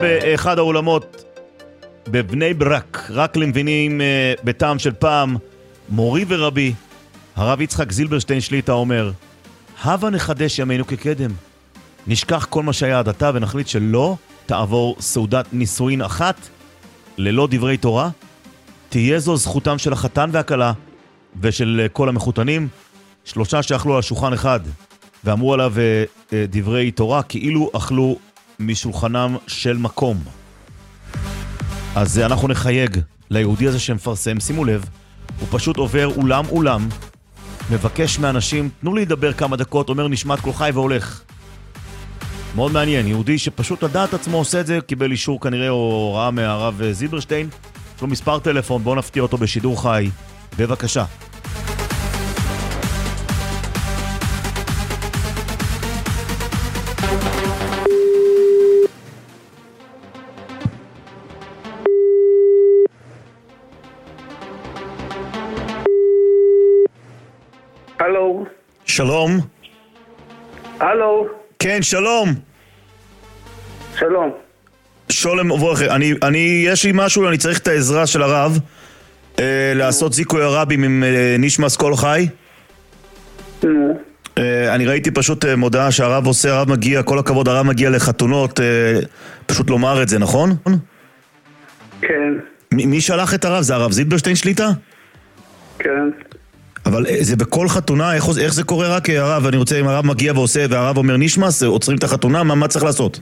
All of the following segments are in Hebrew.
באחד האולמות בבני ברק, רק למבינים בטעם של פעם, מורי ורבי, הרב יצחק זילברשטיין שליטה אומר, הבה נחדש ימינו כקדם, נשכח כל מה שהיה עד עתה ונחליט שלא תעבור סעודת נישואין אחת ללא דברי תורה, תהיה זו זכותם של החתן והכלה ושל כל המחותנים, שלושה שאכלו על שולחן אחד ואמרו עליו דברי תורה כאילו אכלו משולחנם של מקום. אז אנחנו נחייג ליהודי הזה שמפרסם, שימו לב, הוא פשוט עובר אולם, מבקש מאנשים, תנו לי לדבר כמה דקות, אומר נשמת כל חי והולך. מאוד מעניין, יהודי שפשוט לדעת עצמו עושה את זה, קיבל אישור כנראה או הוראה מהרב זילברשטיין, יש לו מספר טלפון, בואו נפתיע אותו בשידור חי, בבקשה. הלו. שלום. הלו. כן, שלום. שלום. שולם וברכי, יש לי משהו, אני צריך את העזרה של הרב לעשות זיכוי הרבים עם נשמס כל חי. אני ראיתי פשוט מודעה שהרב עושה, הרב מגיע, כל הכבוד, הרב מגיע לחתונות, פשוט לומר את זה, נכון? כן. מי שלח את הרב? זה הרב זילברשטיין שליטה? כן. אבל זה בכל חתונה, איך זה קורה רק הרב? אני רוצה, אם הרב מגיע ועושה והרב אומר נשמס, עוצרים את החתונה, מה צריך לעשות?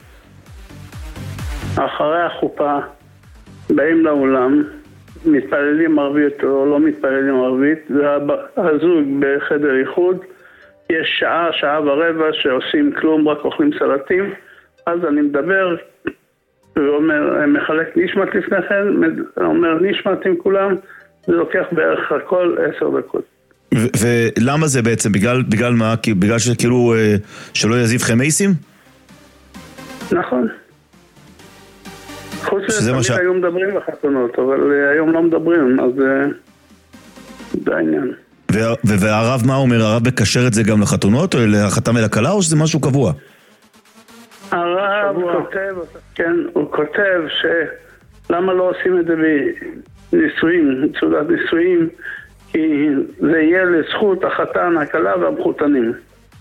אחרי החופה באים לאולם, מתפללים ערבית או לא מתפללים ערבית, והזוג בחדר איחוד, יש שעה ורבע שעושים כלום, רק אוכלים סלטים, אז אני מדבר ואומר, מחלק נשמת לפני כן, אומר נשמת עם כולם, זה לוקח בערך הכל 10 דקות. ולמה זה בעצם? בגלל מה? בגלל שכאילו שלא יזיב חמייסים? נכון. חוץ לזה היום מדברים בחתונות, אבל היום לא מדברים, אז זה העניין. והרב מה אומר? הרב מקשר את זה גם לחתונות או לחתם ולכלה או שזה משהו קבוע? הרב כותב, כן, הוא כותב שלמה לא עושים את זה בנישואים, צודת נישואים, כי זה יהיה לזכות החתן, הכלה והמחותנים.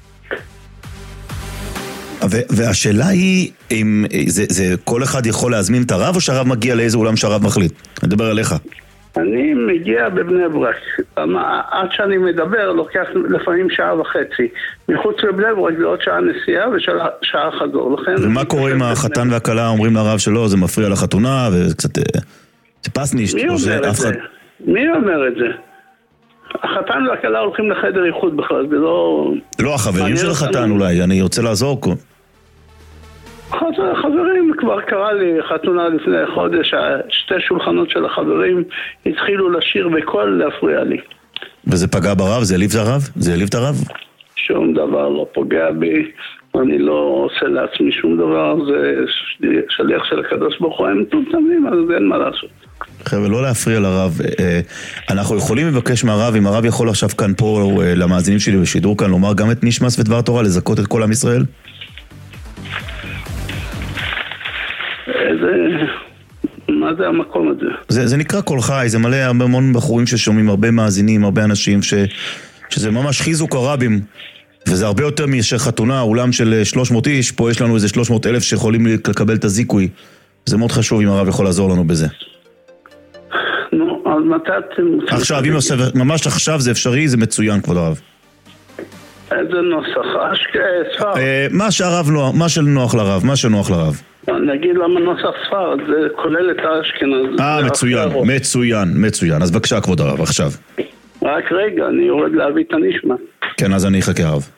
והשאלה היא, אם זה כל אחד יכול להזמין את הרב או שהרב מגיע לאיזה אולם שהרב מחליט? אני מדבר עליך. אני מגיע בבני ברק. עד שאני מדבר לוקח לפעמים שעה וחצי. מחוץ לבני ברק זה עוד שעה נסיעה ושעה חזור. ומה קורה אם החתן והכלה אומרים לרב שלא, זה מפריע לחתונה וקצת... זה פסניש. מי אומר את זה? מי אומר את זה? החתן והכלה הולכים לחדר איחוד בכלל, זה לא... לא, החברים של החתן אולי, אני רוצה לעזור פה. חברים, כבר קרה לי חתונה לפני חודש, 2 שולחנות של החברים התחילו לשיר בקול להפריע לי. וזה פגע ברב? זה העליב את הרב? זה העליב את הרב? שום דבר לא פוגע בי, אני לא עושה לעצמי שום דבר, זה שליח של הקדוש ברוך הוא, הם מטומטמים, אז אין מה לעשות. חבר'ה, לא להפריע לרב. אנחנו יכולים לבקש מהרב, אם הרב יכול עכשיו כאן פה למאזינים שלי בשידור כאן, לומר גם את נשמס ודבר תורה, לזכות את כל עם ישראל? מה זה המקום הזה? זה נקרא כל חי, זה מלא המון בחורים ששומעים, הרבה מאזינים, הרבה אנשים שזה ממש חיזוק הרבים, וזה הרבה יותר מאשר חתונה, אולם של 300 איש, פה יש לנו איזה 300,000 שיכולים לקבל את הזיכוי. זה מאוד חשוב אם הרב יכול לעזור לנו בזה. נו, אז מתי אתם... עכשיו, אם ממש עכשיו זה אפשרי, זה מצוין, כבוד הרב. איזה נוסח? ספר. מה שנוח לרב, מה שנוח לרב. נגיד למה נוסח ספר, זה כולל את האשכנז. מצוין. אז בבקשה, כבוד הרב, עכשיו. רק רגע, אני יורד להביא את הנשמע. כן, אז אני אחכה הרב.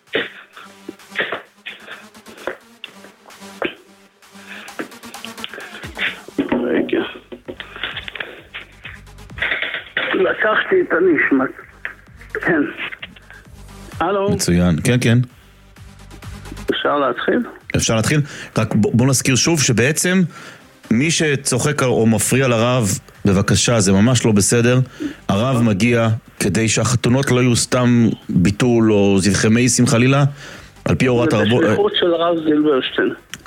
רגע. לקחתי את הנשמע. כן. הלו. מצוין, כן. אפשר להתחיל? אפשר להתחיל? רק בוא נזכיר שוב שבעצם מי שצוחק או מפריע לרב, בבקשה, זה ממש לא בסדר. הרב מגיע כדי שהחתונות לא יהיו סתם ביטול או זבחי מייסים חלילה, על פי הוראת הרב... זה בשליחות של הרב זילברשטיין.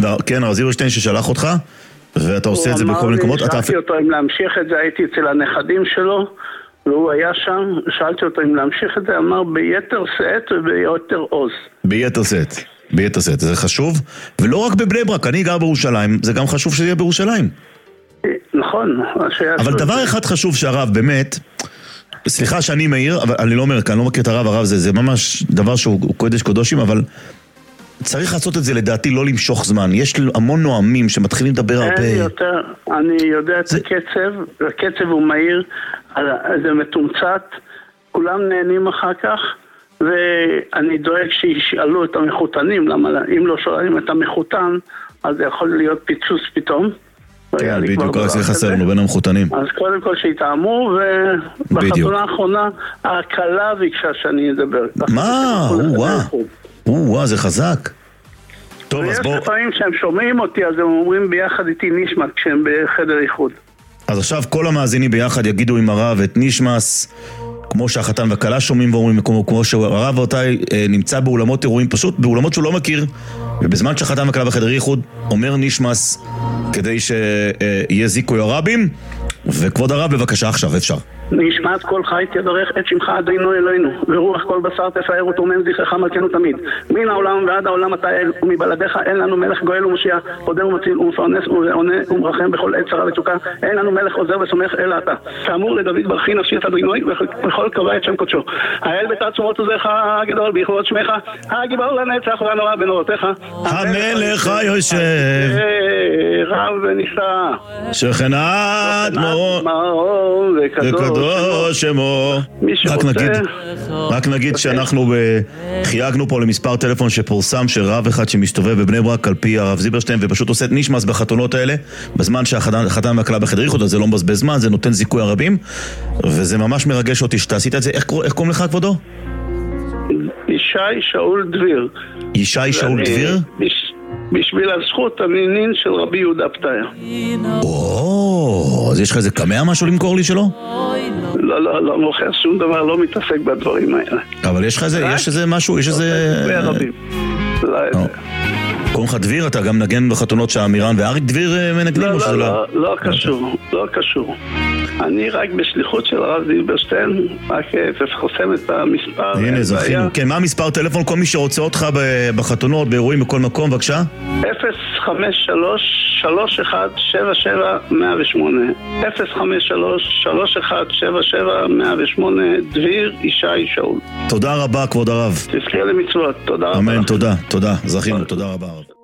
כן, הרב זילברשטיין ששלח אותך, ואתה עושה את זה בכל מיני מקומות. שאלתי אותו אם להמשיך את זה, הייתי אצל הנכדים שלו, והוא היה שם, שאלתי אותו אם להמשיך את זה, אמר ביתר שאת וביותר עוז. ביתר שאת, זה חשוב, ולא רק בבני ברק, אני גר בירושלים, זה גם חשוב שזה יהיה בירושלים. נכון. אבל דבר אחד חשוב שהרב באמת, סליחה שאני מעיר, אבל אני לא אומר, כי אני לא מכיר את הרב, זה ממש דבר שהוא קודש קודשים, אבל צריך לעשות את זה לדעתי, לא למשוך זמן. יש המון נועמים שמתחילים לדבר הרבה. אני יודע את הקצב, הקצב הוא מהיר, זה מתומצת, כולם נהנים אחר כך, ואני דואג שישאלו את המחותנים, למה אם לא שואלים את המחותן, אז זה יכול להיות פיצוץ פתאום. כן, בדיוק, רק זה חסר לנו בין המחותנים. אז קודם כל שיתאמו, ובחתונה האחרונה, ההקלה ביקשה שאני אדבר. מה? וואו, זה חזק. טוב, אז בואו... ויש פעמים שהם שומעים אותי, אז הם אומרים ביחד איתי נשמע כשהם בחדר איחוד. אז עכשיו כל המאזינים ביחד יגידו עם הרב את נשמס, כמו שהחתן והכלה שומעים ואומרים, כמו שהרב ואותי נמצא באולמות אירועים, פשוט באולמות שהוא לא מכיר, ובזמן שהחתן והכלה בחדר איחוד אומר נשמס, כדי שיהיה זיכוי הרבים, וכבוד הרב בבקשה עכשיו, אפשר. נשמעת כל חי תברך את שמך אדינו אלוהינו, ורוח כל בשר תפאר ותאמן זכרך מלכנו תמיד. מן העולם ועד העולם אתה אל, ומבלעדיך אין לנו מלך גואל ומושיע, עודר ומציל ומפרנס ועונה ומרחם בכל עת צרה וצוקה, אין לנו מלך עוזר וסומך אלא אתה. כאמור לדוד ברכי נפשי את אדוני וכל קבע את שם קודשו. האל בתעצומות עוזרך הגדול ביכולות שמך, הגיבור לנצח והנורא בנורותיך. המלך היושב רב ונישא שכנת מעון וקדוש שמו. רק נגיד שאנחנו חייגנו פה למספר טלפון שפורסם שרב אחד שמסתובב בבני ברק על פי הרב זילברשטיין ופשוט עושה את נשמס בחתונות האלה בזמן שהחתן והכלה בחדר איחוד, אז זה לא מבזבז זמן, זה נותן זיכוי הרבים, וזה ממש מרגש אותי שאתה עשית את זה. איך קוראים לך כבודו? ישי שאול דביר. ישי שאול דביר? בשביל הזכות הנינין של רבי יהודה פתאיה. אז יש לך איזה קמע משהו למכור לי שלו? לא מוכר שום דבר, לא מתעסק בדברים האלה. אבל יש לך איזה משהו, יש איזה... ברבים. קוראים לך דביר, אתה גם נגן בחתונות שהאמירן ואריק דביר מנגנים? לא קשור. אני רק בשליחות של הרב זילברשטיין, רק חוסם את המספר. הנה, זכינו. כן, מה המספר טלפון? כל מי שרוצה אותך בחתונות, באירועים, בכל מקום, בבקשה? 053-3177-108 053-3177-108 דביר ישי שאול. תודה רבה, כבוד הרב. תזכיר למצוות, תודה רבה. אמן, תודה. זכינו, תודה רבה.